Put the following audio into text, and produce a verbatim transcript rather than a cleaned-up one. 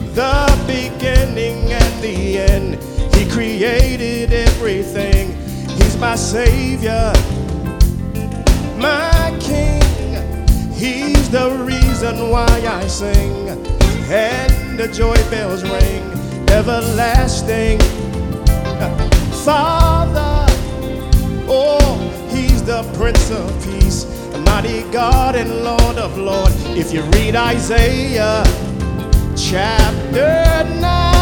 the beginning and the end. He created everything. He's my Savior, my King. He's the reason why I sing, and the joy bells ring. Everlasting Father, oh, He's the Prince of Peace, mighty God and Lord of Lords. If you read Isaiah chapter nine,